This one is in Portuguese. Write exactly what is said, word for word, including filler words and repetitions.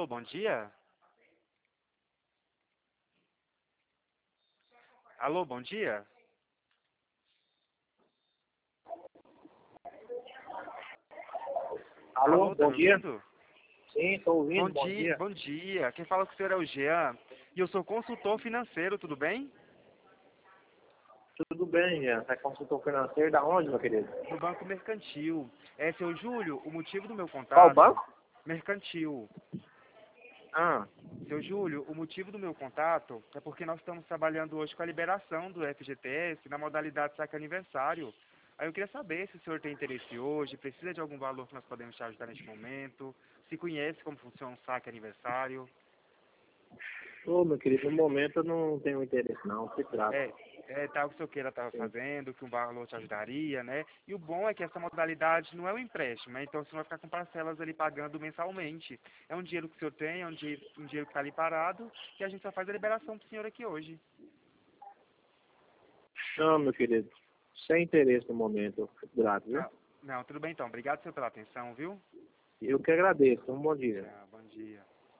Alô, bom dia? Alô, bom dia? Alô, Alô, tá bom me dia. ouvindo? Sim, estou Bom ouvindo, bom dia, dia. bom dia. Quem fala com o senhor é o Jean. E eu sou consultor financeiro, tudo bem? Tudo bem, Jean? Você é consultor financeiro da onde, meu querido? Do Banco Mercantil. É, seu Júlio, o motivo do meu Qual contato... banco? Mercantil. Ah, Seu Júlio, o motivo do meu contato é porque nós estamos trabalhando hoje com a liberação do F G T S na modalidade saque aniversário. Aí eu queria saber se o senhor tem interesse hoje, precisa de algum valor que nós podemos te ajudar neste momento, se conhece como funciona um saque aniversário. ô, meu querido, no momento eu não tenho interesse não, se trata. É, é tal que o senhor queira estar Sim. fazendo, que um valor te ajudaria, né? E o bom é que essa modalidade não é um empréstimo, né? Então você não vai ficar com parcelas ali pagando mensalmente. É um dinheiro que o senhor tem, é um dinheiro, um dinheiro que está ali parado, e a gente só faz a liberação para o senhor aqui hoje. Não, meu querido, sem interesse no momento, eu fico grato, viu? Não, não, tudo bem então. Obrigado, senhor, pela atenção, viu? Eu que agradeço, um bom dia. Tchau, bom dia.